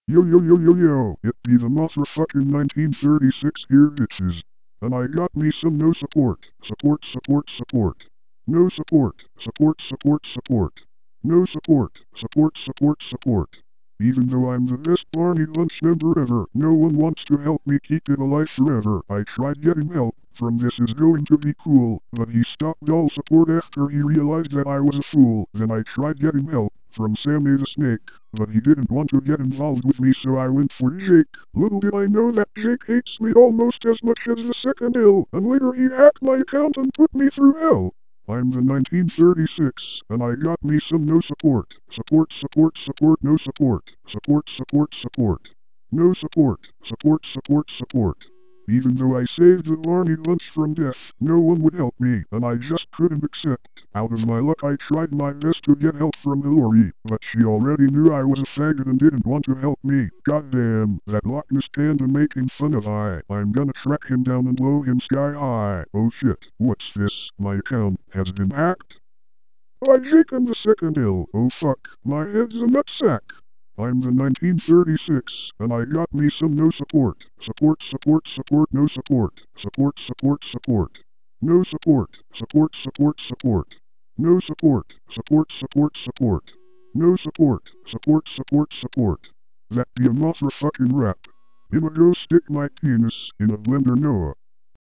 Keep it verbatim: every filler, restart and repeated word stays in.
Yo yo yo yo yo, it be the motherfucking nineteen thirty-six here bitches. And I got me some no support, support support support. No support, support support support. No support, support support support. Even though I'm the best Barney Lunch member ever, no one wants to help me keep it alive forever. I tried getting help from This Is Going to Be Cool, but he stopped all support after he realized that I was a fool. Then I tried getting help from Sammy the Snake, but he didn't want to get involved with me, so I went for Jake. Little did I know that Jake hates me almost as much as the second ill, and later he hacked my account and put me through hell. I'm the nineteen thirty-six, and I got me some no support. Support, support, support, no support. Support, support, support. No support. Support, support, support. Even though I saved the Barney Lunch from death, no one would help me, and I just couldn't accept. Out of my luck I tried my best to get help from Hillary, but she already knew I was a faggot and didn't want to help me. Goddamn, that Loch Ness Panda making fun of I. I'm gonna track him down and blow him sky high. Oh shit, what's this? My account has been hacked? I Jake am the second ill. Oh fuck, my head's a nutsack. I'm the nineteen thirty-six, and I got me some no support. Support, support, support, no support. Support, support, support. No support. Support, support, support. No support. Support, support, support. No support. Support, support, support. That be a motherfucking rap. I'ma go stick my penis in a blender Noah.